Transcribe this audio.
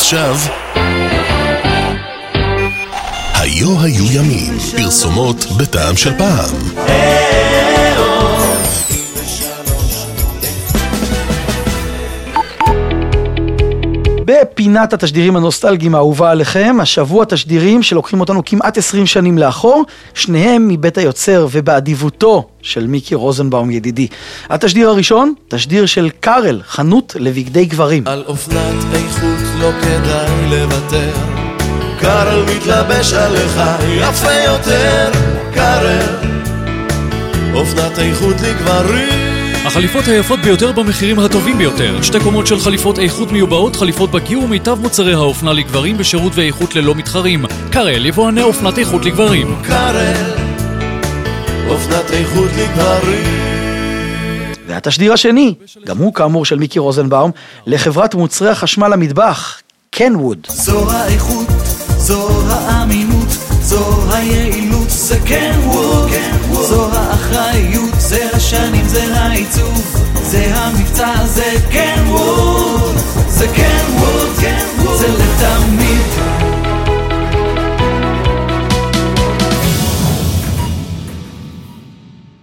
ועכשיו היו ימים, פרסומות בטעם של פעם. בפינת התשדירים הנוסטלגיים האהובה עליכם, השבוע תשדירים שלוקחים אותנו כמעט 20 שנים לאחור, שניהם מבית היוצר ובאדיבותו של מיקי רוזנבאום ידידי. התשדיר הראשון, תשדיר של קארל, חנות לבגדי גברים. על אופנת איכות לא כדאי לוותר, קארל מתלבש עליך יפה יותר, קארל, אופנת איכות לגברים. החליפות היפות ביותר במחירים הטובים ביותר. שתי קומות של חליפות איכות מיובאות, חליפות בגיר ומיטב מוצרי האופנה לגברים בשירות ואיכות ללא מתחרים. קארל, יבואני אופנת איכות לגברים. קארל, אופנת איכות לגברים. והתשדיר השני, גם הוא כאמור של מיקי רוזנבאום, לחברת מוצרי החשמל המטבח, קנווד. זו האיכות, זו האמינות, זו היעילות, זה קנווד. זו האחריות, זה השנים, זה העיצוב, זה המבצע, זה קנווד. זה קנווד, זה לתמיד.